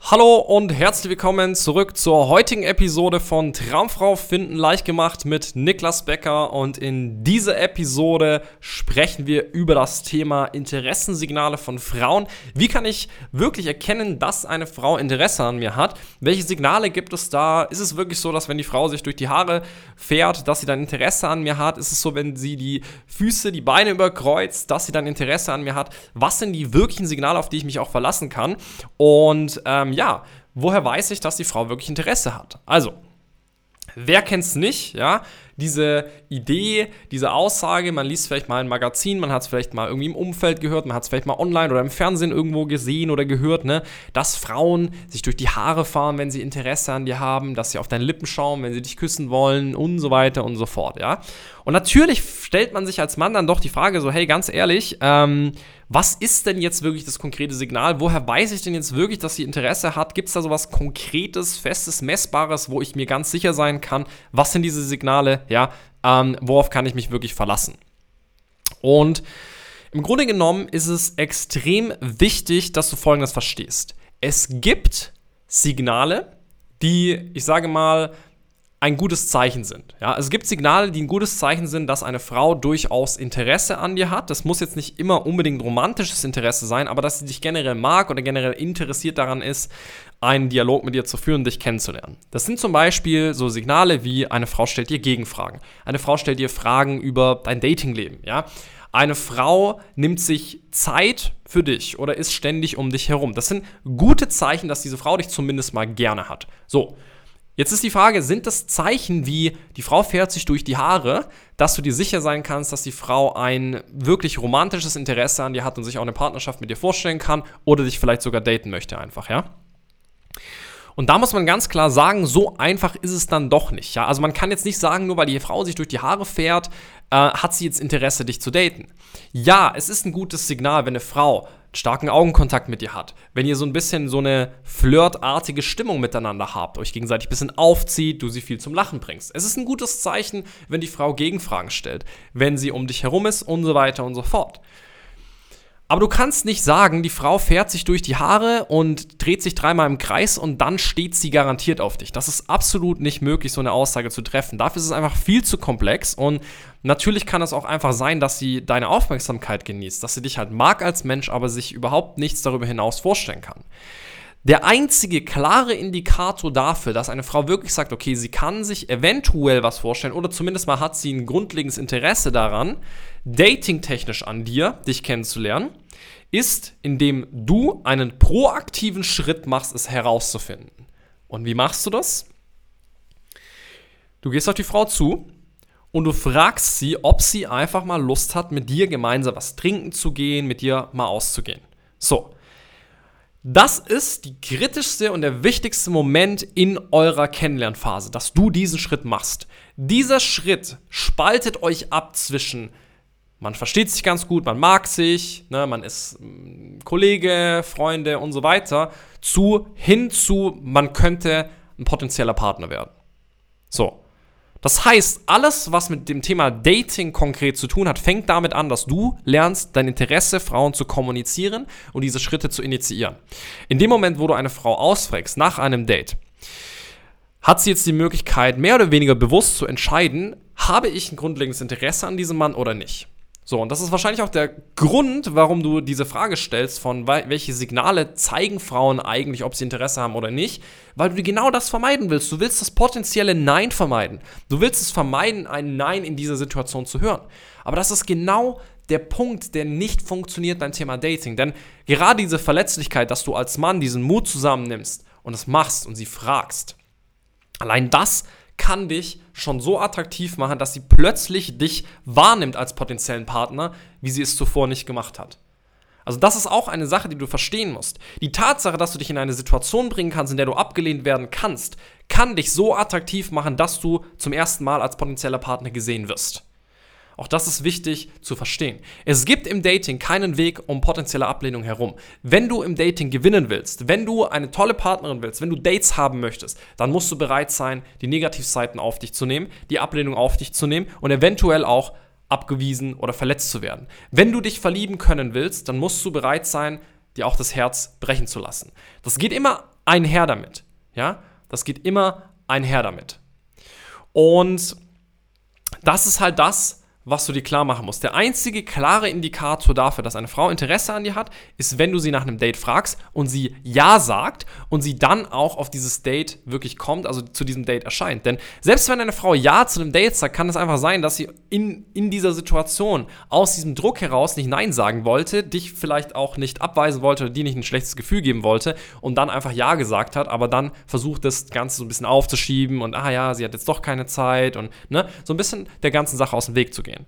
Hallo und herzlich willkommen zurück zur heutigen Episode von Traumfrau finden leicht gemacht mit Niklas Becker, und in dieser Episode sprechen wir über das Thema Interessensignale von Frauen. Wie kann ich wirklich erkennen, dass eine Frau Interesse an mir hat? Welche Signale gibt es da? Ist es wirklich so, dass wenn die Frau sich durch die Haare fährt, dass sie dann Interesse an mir hat? Ist es so, wenn sie die Füße, die Beine überkreuzt, dass sie dann Interesse an mir hat? Was sind die wirklichen Signale, auf die ich mich auch verlassen kann? Und woher weiß ich, dass die Frau wirklich Interesse hat? Also, wer kennt's nicht, ja? Diese Idee, diese Aussage, man liest vielleicht mal ein Magazin, man hat es vielleicht mal irgendwie im Umfeld gehört, man hat es vielleicht mal online oder im Fernsehen irgendwo gesehen oder gehört, ne? Dass Frauen sich durch die Haare fahren, wenn sie Interesse an dir haben, dass sie auf deine Lippen schauen, wenn sie dich küssen wollen und so weiter und so fort, ja? Und natürlich stellt man sich als Mann dann doch die Frage so, hey, ganz ehrlich, was ist denn jetzt wirklich das konkrete Signal? Woher weiß ich denn jetzt wirklich, dass sie Interesse hat? Gibt es da sowas Konkretes, Festes, Messbares, wo ich mir ganz sicher sein kann? Was sind diese Signale? Ja, worauf kann ich mich wirklich verlassen? Und im Grunde genommen ist es extrem wichtig, dass du Folgendes verstehst. Es gibt Signale, die, ich sage mal, ein gutes Zeichen sind. Ja, es gibt Signale, die ein gutes Zeichen sind, dass eine Frau durchaus Interesse an dir hat. Das muss jetzt nicht immer unbedingt romantisches Interesse sein, aber dass sie dich generell mag oder generell interessiert daran ist, einen Dialog mit dir zu führen, dich kennenzulernen. Das sind zum Beispiel so Signale wie: eine Frau stellt dir Gegenfragen. Eine Frau stellt dir Fragen über dein Datingleben. Ja? Eine Frau nimmt sich Zeit für dich oder ist ständig um dich herum. Das sind gute Zeichen, dass diese Frau dich zumindest mal gerne hat. So. Jetzt ist die Frage, sind das Zeichen wie, die Frau fährt sich durch die Haare, dass du dir sicher sein kannst, dass die Frau ein wirklich romantisches Interesse an dir hat und sich auch eine Partnerschaft mit dir vorstellen kann oder dich vielleicht sogar daten möchte einfach, ja? Und da muss man ganz klar sagen, so einfach ist es dann doch nicht, ja? Also man kann jetzt nicht sagen, nur weil die Frau sich durch die Haare fährt, hat sie jetzt Interesse, dich zu daten. Ja, es ist ein gutes Signal, wenn eine Frau starken Augenkontakt mit dir hat, wenn ihr so ein bisschen so eine flirtartige Stimmung miteinander habt, euch gegenseitig ein bisschen aufzieht, du sie viel zum Lachen bringst. Es ist ein gutes Zeichen, wenn die Frau Gegenfragen stellt, wenn sie um dich herum ist und so weiter und so fort. Aber du kannst nicht sagen, die Frau fährt sich durch die Haare und dreht sich dreimal im Kreis und dann steht sie garantiert auf dich. Das ist absolut nicht möglich, so eine Aussage zu treffen. Dafür ist es einfach viel zu komplex, und natürlich kann es auch einfach sein, dass sie deine Aufmerksamkeit genießt, dass sie dich halt mag als Mensch, aber sich überhaupt nichts darüber hinaus vorstellen kann. Der einzige klare Indikator dafür, dass eine Frau wirklich sagt, okay, sie kann sich eventuell was vorstellen oder zumindest mal hat sie ein grundlegendes Interesse daran, datingtechnisch an dir, dich kennenzulernen, ist, indem du einen proaktiven Schritt machst, es herauszufinden. Und wie machst du das? Du gehst auf die Frau zu und du fragst sie, ob sie einfach mal Lust hat, mit dir gemeinsam was trinken zu gehen, mit dir mal auszugehen. So. Das ist die kritischste und der wichtigste Moment in eurer Kennenlernphase, dass du diesen Schritt machst. Dieser Schritt spaltet euch ab zwischen, man versteht sich ganz gut, man mag sich, ne, man ist Kollege, Freunde und so weiter, hin zu, man könnte ein potenzieller Partner werden. So. Das heißt, alles, was mit dem Thema Dating konkret zu tun hat, fängt damit an, dass du lernst, dein Interesse, Frauen zu kommunizieren und diese Schritte zu initiieren. In dem Moment, wo du eine Frau ausfragst nach einem Date, hat sie jetzt die Möglichkeit, mehr oder weniger bewusst zu entscheiden, habe ich ein grundlegendes Interesse an diesem Mann oder nicht. So, und das ist wahrscheinlich auch der Grund, warum du diese Frage stellst, von welche Signale zeigen Frauen eigentlich, ob sie Interesse haben oder nicht, weil du genau das vermeiden willst. Du willst das potenzielle Nein vermeiden. Du willst es vermeiden, ein Nein in dieser Situation zu hören. Aber das ist genau der Punkt, der nicht funktioniert beim Thema Dating. Denn gerade diese Verletzlichkeit, dass du als Mann diesen Mut zusammennimmst und es machst und sie fragst, allein das kann dich schon so attraktiv machen, dass sie plötzlich dich wahrnimmt als potenziellen Partner, wie sie es zuvor nicht gemacht hat. Also das ist auch eine Sache, die du verstehen musst. Die Tatsache, dass du dich in eine Situation bringen kannst, in der du abgelehnt werden kannst, kann dich so attraktiv machen, dass du zum ersten Mal als potenzieller Partner gesehen wirst. Auch das ist wichtig zu verstehen. Es gibt im Dating keinen Weg um potenzielle Ablehnung herum. Wenn du im Dating gewinnen willst, wenn du eine tolle Partnerin willst, wenn du Dates haben möchtest, dann musst du bereit sein, die Negativseiten auf dich zu nehmen, die Ablehnung auf dich zu nehmen und eventuell auch abgewiesen oder verletzt zu werden. Wenn du dich verlieben können willst, dann musst du bereit sein, dir auch das Herz brechen zu lassen. Das geht immer einher damit. Ja, das geht immer einher damit. Und das ist halt das, was du dir klar machen musst. Der einzige klare Indikator dafür, dass eine Frau Interesse an dir hat, ist, wenn du sie nach einem Date fragst und sie Ja sagt und sie dann auch auf dieses Date wirklich kommt, also zu diesem Date erscheint. Denn selbst wenn eine Frau Ja zu einem Date sagt, kann es einfach sein, dass sie in dieser Situation aus diesem Druck heraus nicht Nein sagen wollte, dich vielleicht auch nicht abweisen wollte oder dir nicht ein schlechtes Gefühl geben wollte und dann einfach Ja gesagt hat, aber dann versucht, das Ganze so ein bisschen aufzuschieben und ja, sie hat jetzt doch keine Zeit und so ein bisschen der ganzen Sache aus dem Weg zu gehen.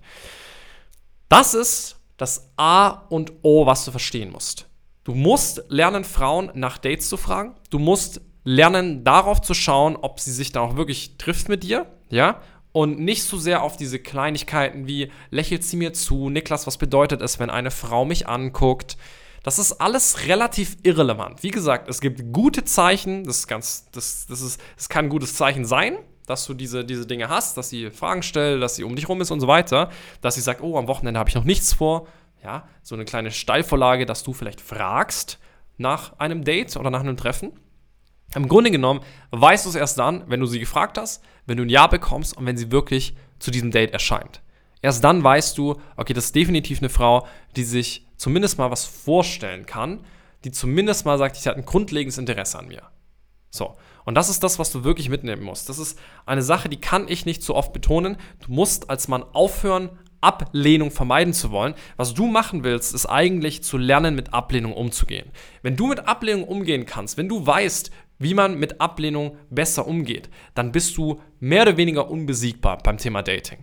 Das ist das A und O, was du verstehen musst. Du musst lernen, Frauen nach Dates zu fragen. Du musst lernen, darauf zu schauen, ob sie sich da auch wirklich trifft mit dir, ja? Und nicht so sehr auf diese Kleinigkeiten wie, lächelt sie mir zu, Niklas, was bedeutet es, wenn eine Frau mich anguckt? Das ist alles relativ irrelevant. Wie gesagt, es gibt gute Zeichen, das kann ein gutes Zeichen sein, dass du diese Dinge hast, dass sie Fragen stellt, dass sie um dich rum ist und so weiter, dass sie sagt, am Wochenende habe ich noch nichts vor, ja, so eine kleine Steilvorlage, dass du vielleicht fragst nach einem Date oder nach einem Treffen. Im Grunde genommen weißt du es erst dann, wenn du sie gefragt hast, wenn du ein Ja bekommst und wenn sie wirklich zu diesem Date erscheint. Erst dann weißt du, okay, das ist definitiv eine Frau, die sich zumindest mal was vorstellen kann, die zumindest mal sagt, sie hat ein grundlegendes Interesse an mir. So, und das ist das, was du wirklich mitnehmen musst. Das ist eine Sache, die kann ich nicht so oft betonen. Du musst als Mann aufhören, Ablehnung vermeiden zu wollen. Was du machen willst, ist eigentlich zu lernen, mit Ablehnung umzugehen. Wenn du mit Ablehnung umgehen kannst, wenn du weißt, wie man mit Ablehnung besser umgeht, dann bist du mehr oder weniger unbesiegbar beim Thema Dating.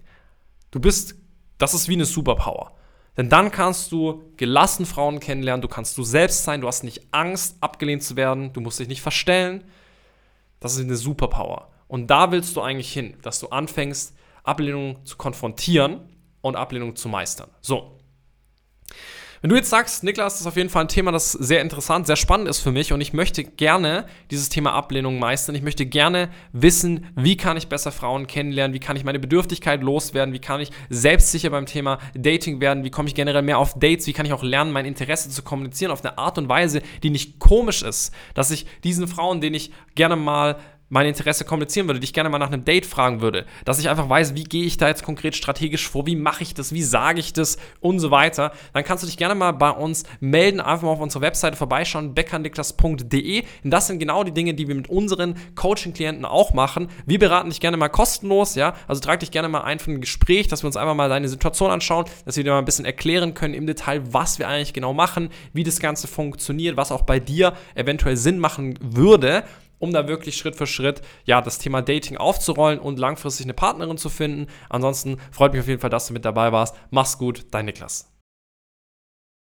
Das ist wie eine Superpower. Denn dann kannst du gelassen Frauen kennenlernen, du kannst du selbst sein, du hast nicht Angst, abgelehnt zu werden, du musst dich nicht verstellen. Das ist eine Superpower. Und da willst du eigentlich hin, dass du anfängst, Ablehnung zu konfrontieren und Ablehnung zu meistern. So. Wenn du jetzt sagst, Niklas, das ist auf jeden Fall ein Thema, das sehr interessant, sehr spannend ist für mich und ich möchte gerne dieses Thema Ablehnung meistern. Ich möchte gerne wissen, wie kann ich besser Frauen kennenlernen, wie kann ich meine Bedürftigkeit loswerden, wie kann ich selbstsicher beim Thema Dating werden, wie komme ich generell mehr auf Dates, wie kann ich auch lernen, mein Interesse zu kommunizieren auf eine Art und Weise, die nicht komisch ist, dass ich diesen Frauen, denen ich gerne mal mein Interesse kommunizieren würde, die ich gerne mal nach einem Date fragen würde, dass ich einfach weiß, wie gehe ich da jetzt konkret strategisch vor, wie mache ich das, wie sage ich das und so weiter, dann kannst du dich gerne mal bei uns melden, einfach mal auf unsere Webseite vorbeischauen, beckerniklas.de. Und das sind genau die Dinge, die wir mit unseren Coaching-Klienten auch machen. Wir beraten dich gerne mal kostenlos, ja, also trag dich gerne mal ein für ein Gespräch, dass wir uns einfach mal deine Situation anschauen, dass wir dir mal ein bisschen erklären können im Detail, was wir eigentlich genau machen, wie das Ganze funktioniert, was auch bei dir eventuell Sinn machen würde, um da wirklich Schritt für Schritt das Thema Dating aufzurollen und langfristig eine Partnerin zu finden. Ansonsten freut mich auf jeden Fall, dass du mit dabei warst. Mach's gut, dein Niklas.